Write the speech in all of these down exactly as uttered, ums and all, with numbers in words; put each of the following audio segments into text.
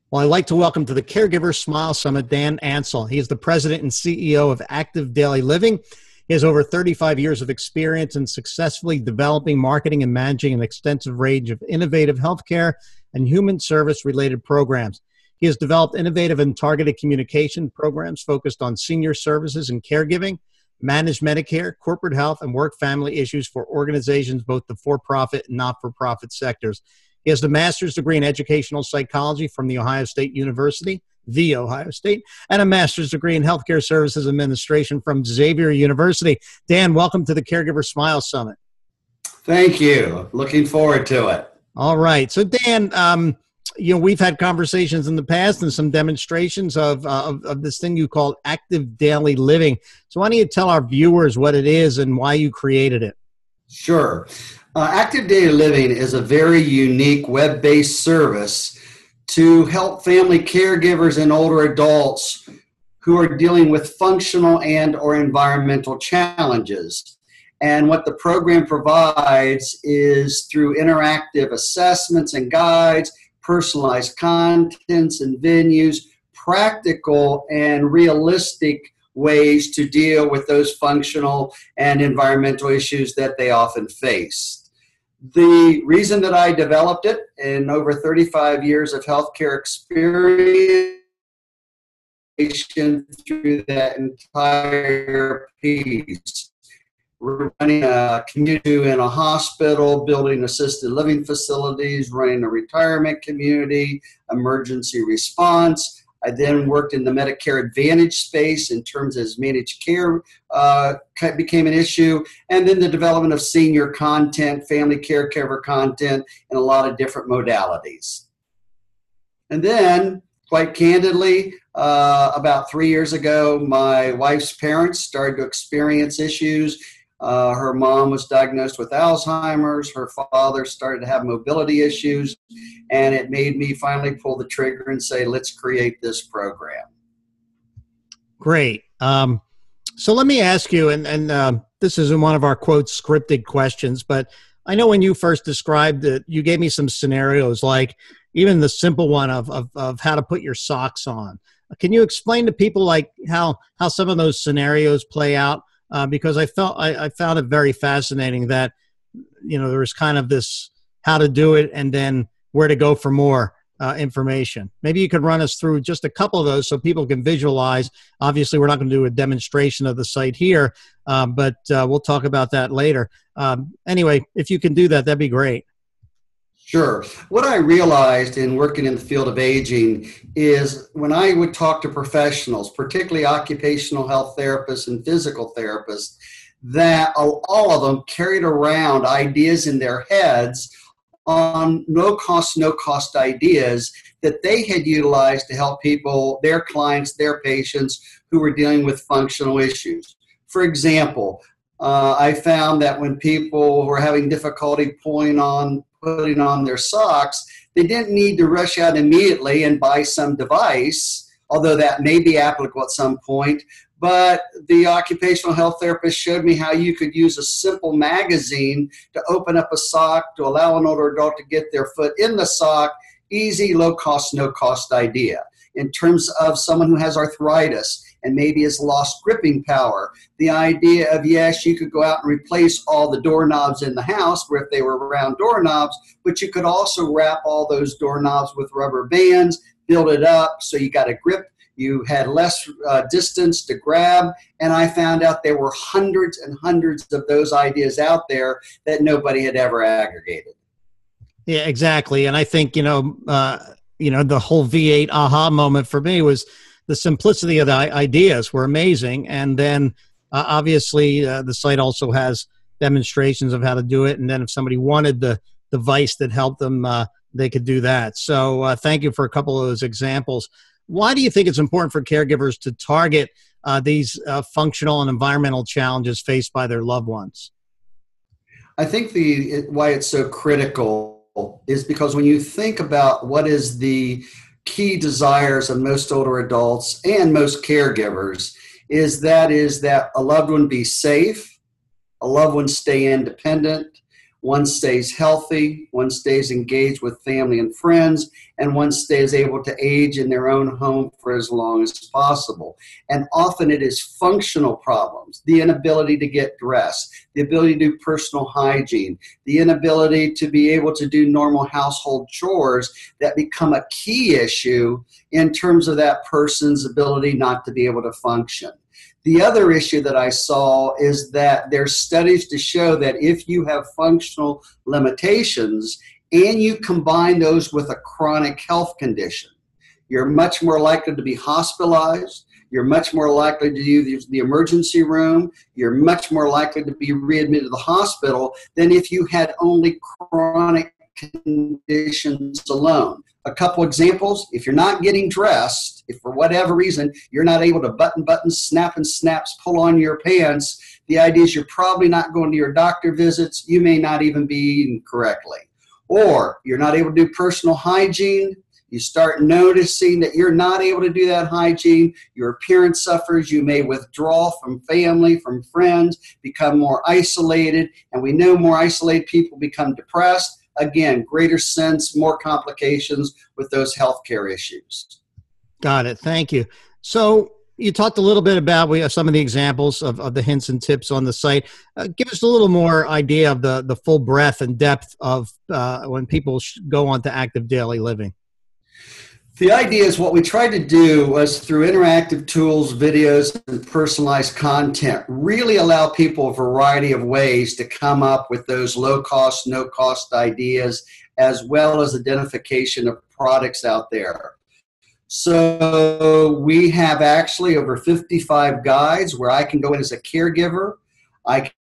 Well, I'd like to welcome to the Caregiver Smile Summit, Dan Ansel. He is the president and C E O of Active Daily Living. He has over thirty-five years of experience in successfully developing, marketing, and managing an extensive range of innovative healthcare and human service-related programs. He has developed innovative and targeted communication programs focused on senior services and caregiving, managed Medicare, corporate health, and work-family issues for organizations, both the for-profit and not-for-profit sectors. He has a master's degree in educational psychology from The Ohio State University, The Ohio State, and a master's degree in healthcare services administration from Xavier University. Dan, welcome to the Caregiver Smile Summit. Thank you. Looking forward to it. All right. So, Dan, um, you know, we've had conversations in the past and some demonstrations of, uh, of, of this thing you call Active Daily Living. So why don't you tell our viewers what it is and why you created it? Sure. Uh, Active Daily Living is a very unique web-based service to help family caregivers and older adults who are dealing with functional and or environmental challenges. And what the program provides is through interactive assessments and guides, personalized contents and venues, practical and realistic ways to deal with those functional and environmental issues that they often face. The reason that I developed it in over thirty-five years of healthcare experience through that entire piece. We're running a community in a hospital, building assisted living facilities, running a retirement community, emergency response. I then worked in the Medicare Advantage space in terms as managed care uh, became an issue, and then the development of senior content, family caregiver content, and a lot of different modalities. And then, quite candidly, uh, about three years ago, my wife's parents started to experience issues. Uh, her mom was diagnosed with Alzheimer's. Her father started to have mobility issues. And it made me finally pull the trigger and say, let's create this program. Great. Um, so let me ask you, and, and uh, this isn't one of our, quote, scripted questions, but I know when you first described it, you gave me some scenarios, like even the simple one of, of, of how to put your socks on. Can you explain to people like how, how some of those scenarios play out? Uh, because I felt I, I found it very fascinating that, you know, there was kind of this how to do it and then where to go for more uh, information. Maybe you could run us through just a couple of those so people can visualize. Obviously, we're not going to do a demonstration of the site here, uh, but uh, we'll talk about that later. Um, anyway, if you can do that, that'd be great. Sure. What I realized in working in the field of aging is when I would talk to professionals, particularly occupational health therapists and physical therapists, that all of them carried around ideas in their heads on no cost, no cost ideas that they had utilized to help people, their clients, their patients who were dealing with functional issues. For example, uh, I found that when people were having difficulty pulling on putting on their socks, they didn't need to rush out immediately and buy some device, although that may be applicable at some point. But the occupational health therapist showed me how you could use a simple magazine to open up a sock to allow an older adult to get their foot in the sock. Easy, low cost, no cost idea. In terms of someone who has arthritis and maybe has lost gripping power, the idea of, yes, you could go out and replace all the doorknobs in the house where if they were round doorknobs, but you could also wrap all those doorknobs with rubber bands, build it up so you got a grip, you had less uh, distance to grab, and I found out there were hundreds and hundreds of those ideas out there that nobody had ever aggregated. Yeah, exactly. And I think, you know, uh, you know, the whole V eight aha moment for me was the simplicity of the ideas were amazing. And then uh, obviously uh, the site also has demonstrations of how to do it. And then if somebody wanted the device that helped them, uh, they could do that. So uh, thank you for a couple of those examples. Why do you think it's important for caregivers to target uh, these uh, functional and environmental challenges faced by their loved ones? I think the why it's so critical is because when you think about what is the key desires of most older adults and most caregivers, is that is that a loved one be safe, a loved one stay independent, one stays healthy, one stays engaged with family and friends, and one stays able to age in their own home for as long as possible. And often it is functional problems, the inability to get dressed, the ability to do personal hygiene, the inability to be able to do normal household chores that become a key issue in terms of that person's ability not to be able to function. The other issue that I saw is that there's studies to show that if you have functional limitations and you combine those with a chronic health condition, you're much more likely to be hospitalized, you're much more likely to use the emergency room, you're much more likely to be readmitted to the hospital than if you had only chronic conditions alone. A couple examples: if you're not getting dressed, if for whatever reason you're not able to button buttons, snap and snaps, pull on your pants, the idea is you're probably not going to your doctor visits, you may not even be eating correctly. Or you're not able to do personal hygiene, you start noticing that you're not able to do that hygiene, your appearance suffers, you may withdraw from family, from friends, become more isolated, and we know more isolated people become depressed. Again, greater sense, more complications with those healthcare issues. Got it. Thank you. So you talked a little bit about we have some of the examples of, of the hints and tips on the site. Uh, give us a little more idea of the, the full breadth and depth of uh, when people sh- go on to active daily living. The idea is what we tried to do was through interactive tools, videos, and personalized content, really allow people a variety of ways to come up with those low-cost, no-cost ideas, as well as identification of products out there. So we have actually over fifty-five guides where I can go in as a caregiver. I can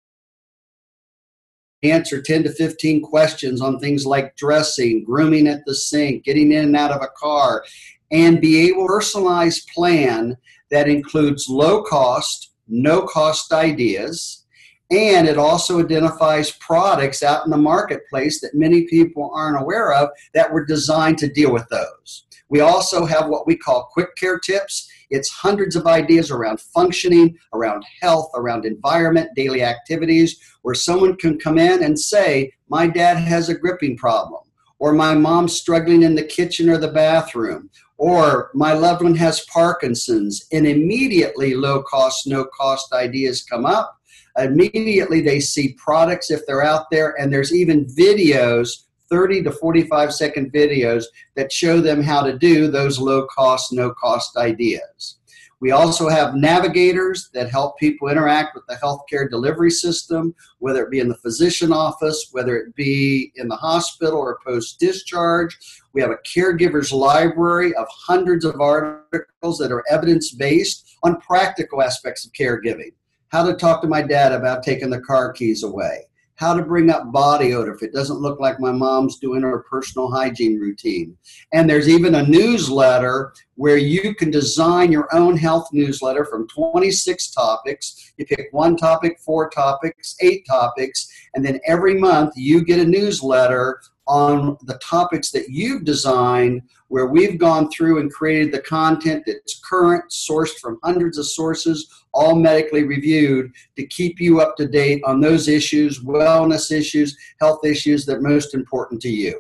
answer ten to fifteen questions on things like dressing, grooming at the sink, getting in and out of a car, and be able to personalize plan that includes low cost, no cost ideas. And it also identifies products out in the marketplace that many people aren't aware of that were designed to deal with those. We also have what we call quick care tips. It's hundreds of ideas around functioning, around health, around environment, daily activities, where someone can come in and say, my dad has a gripping problem, or my mom's struggling in the kitchen or the bathroom, or my loved one has Parkinson's, and immediately low cost, no cost ideas come up. Immediately they see products if they're out there, and there's even videos, thirty to forty-five second videos that show them how to do those low cost, no cost ideas. We also have navigators that help people interact with the healthcare delivery system, whether it be in the physician office, whether it be in the hospital or post-discharge. We have a caregiver's library of hundreds of articles that are evidence-based on practical aspects of caregiving. How to talk to my dad about taking the car keys away. How to bring up body odor if it doesn't look like my mom's doing her personal hygiene routine. And there's even a newsletter where you can design your own health newsletter from twenty-six topics. You pick one topic, four topics, eight topics, and then every month you get a newsletter on the topics that you've designed, where we've gone through and created the content that's current, sourced from hundreds of sources, all medically reviewed, to keep you up to date on those issues, wellness issues, health issues that are most important to you.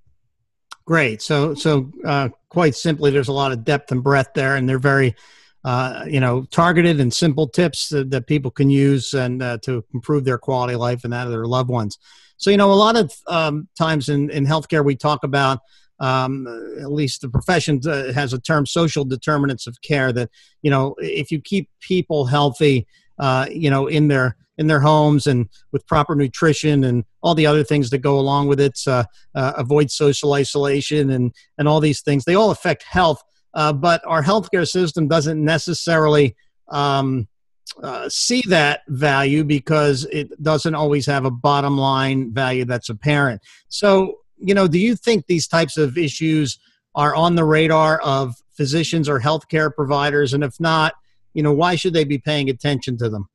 Great. So, so uh, quite simply, there's a lot of depth and breadth there, and they're very, uh, you know, targeted and simple tips that, that people can use and uh, to improve their quality of life and that of their loved ones. So, you know, a lot of um, times in, in healthcare, we talk about, um, at least the profession uh, has a term, social determinants of care, that, you know, if you keep people healthy, uh, you know, in their in their homes and with proper nutrition and all the other things that go along with it, uh, uh, avoid social isolation and, and all these things, they all affect health. Uh, but our healthcare system doesn't necessarily um, uh, see that value because it doesn't always have a bottom line value that's apparent. So, you know, do you think these types of issues are on the radar of physicians or healthcare providers? And if not, you know, why should they be paying attention to them?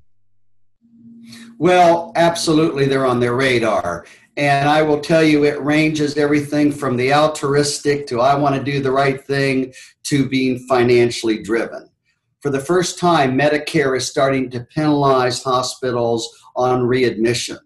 Well, absolutely, they're on their radar. And I will tell you, it ranges everything from the altruistic to I want to do the right thing to being financially driven. For the first time, Medicare is starting to penalize hospitals on readmissions.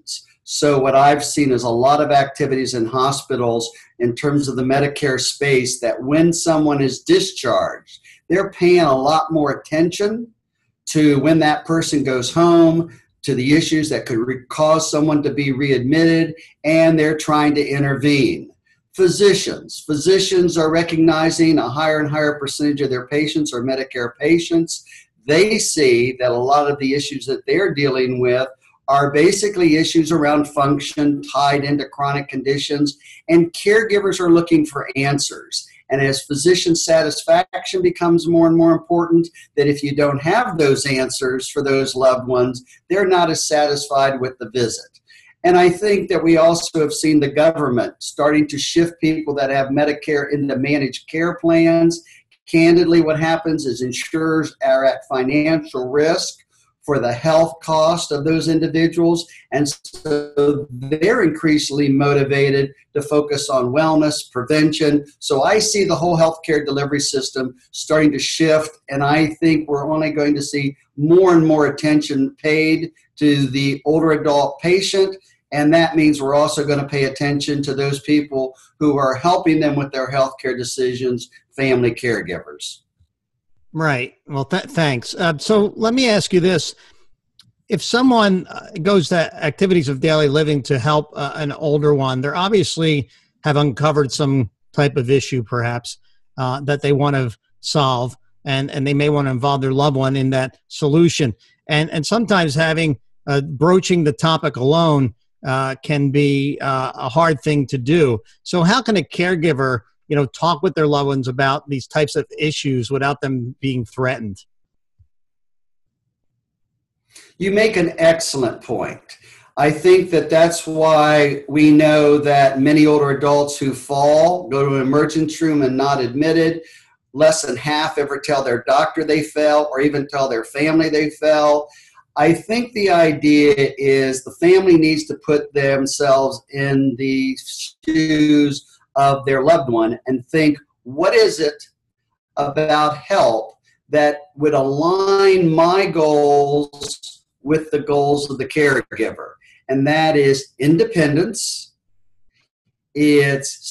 So what I've seen is a lot of activities in hospitals in terms of the Medicare space that when someone is discharged, they're paying a lot more attention to when that person goes home, to the issues that could re- cause someone to be readmitted, and they're trying to intervene. Physicians. Physicians are recognizing a higher and higher percentage of their patients are Medicare patients. They see that a lot of the issues that they're dealing with are basically issues around function tied into chronic conditions, and caregivers are looking for answers. And as physician satisfaction becomes more and more important, that if you don't have those answers for those loved ones, they're not as satisfied with the visit. And I think that we also have seen the government starting to shift people that have Medicare into managed care plans. Candidly, what happens is insurers are at financial risk for the health cost of those individuals, and so they're increasingly motivated to focus on wellness, prevention. So I see the whole healthcare delivery system starting to shift, and I think we're only going to see more and more attention paid to the older adult patient, and that means we're also going to pay attention to those people who are helping them with their healthcare decisions, family caregivers. Right. Well, th- thanks. Uh, so let me ask you this. If someone uh, goes to activities of daily living to help uh, an older one, they obviously have uncovered some type of issue perhaps uh, that they want to solve, and, and they may want to involve their loved one in that solution. And, and sometimes having uh, broaching the topic alone uh, can be uh, a hard thing to do. So how can a caregiver you know, talk with their loved ones about these types of issues without them being threatened? You make an excellent point. I think that that's why we know that many older adults who fall go to an emergency room and not admitted. Less than half ever tell their doctor they fell or even tell their family they fell. I think the idea is the family needs to put themselves in the shoes of their loved one and think, what is it about help that would align my goals with the goals of the caregiver? And that is independence, it's,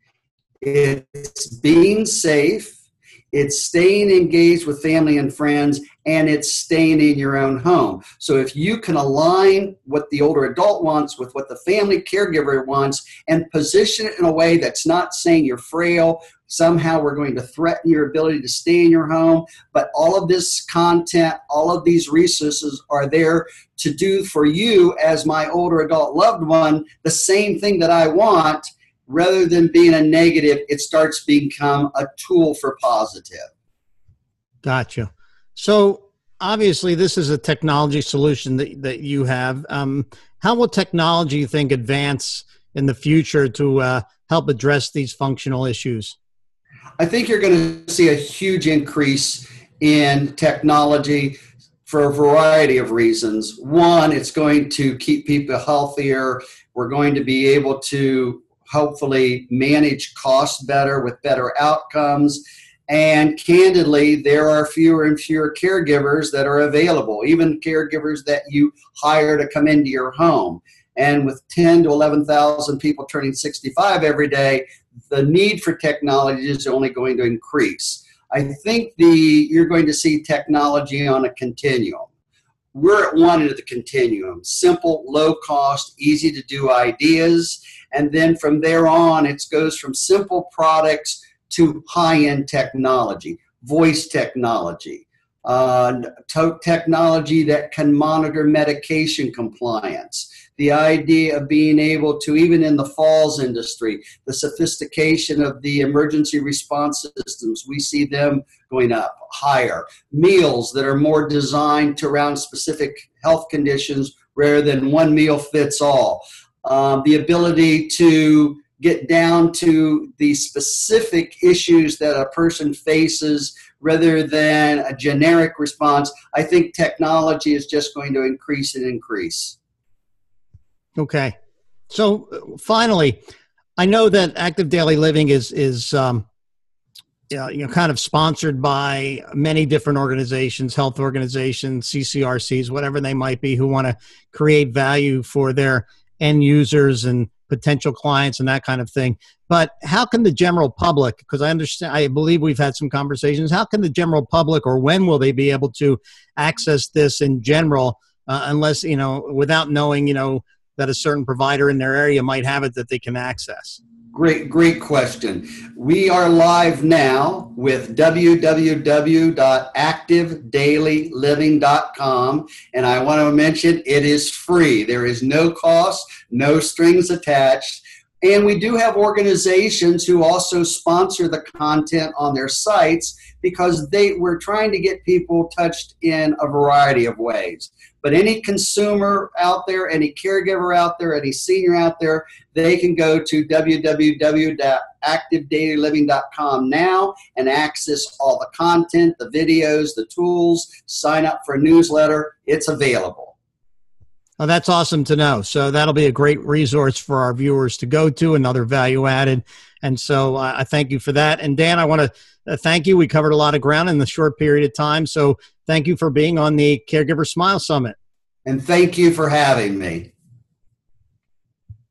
it's being safe, it's staying engaged with family and friends, and it's staying in your own home. So if you can align what the older adult wants with what the family caregiver wants and position it in a way that's not saying you're frail, somehow we're going to threaten your ability to stay in your home, but all of this content, all of these resources are there to do for you as my older adult loved one the same thing that I want. Rather than being a negative, it starts to become a tool for positive. Gotcha. So obviously this is a technology solution that, that you have. Um, how will technology, you think, advance in the future to uh, help address these functional issues? I think you're going to see a huge increase in technology for a variety of reasons. One, it's going to keep people healthier. We're going to be able to hopefully manage costs better with better outcomes. And candidly, there are fewer and fewer caregivers that are available, even caregivers that you hire to come into your home. And with ten to eleven thousand people turning sixty-five every day, the need for technology is only going to increase. I think the you're going to see technology on a continuum. We're at one end of the continuum, simple, low cost, easy to do ideas. And then from there on, it goes from simple products to high-end technology, voice technology, uh, technology that can monitor medication compliance. The idea of being able to, even in the falls industry, the sophistication of the emergency response systems, we see them going up higher. Meals that are more designed to around specific health conditions rather than one meal fits all. Um, the ability to get down to the specific issues that a person faces rather than a generic response. I think technology is just going to increase and increase. Okay. So finally, I know that Active Daily Living is, is um, you know, kind of sponsored by many different organizations, health organizations, C C R Cs, whatever they might be, who want to create value for their end users and potential clients and that kind of thing. But how can the general public, because I understand, I believe we've had some conversations, how can the general public, or when will they be able to access this in general, uh, unless, you know, without knowing, you know, that a certain provider in their area might have it that they can access? Great, great question. We are live now with w w w dot active daily living dot com, and I want to mention it is free. There is no cost, no strings attached. And we do have organizations who also sponsor the content on their sites because they we're trying to get people touched in a variety of ways. But any consumer out there, any caregiver out there, any senior out there, they can go to w w w dot active daily living dot com now and access all the content, the videos, the tools, sign up for a newsletter. It's available. Oh, that's awesome to know. So that'll be a great resource for our viewers to go to, another value added. And so uh, I thank you for that. And Dan, I want to uh, thank you. We covered a lot of ground in the short period of time. So thank you for being on the Caregiver Smile Summit. And thank you for having me.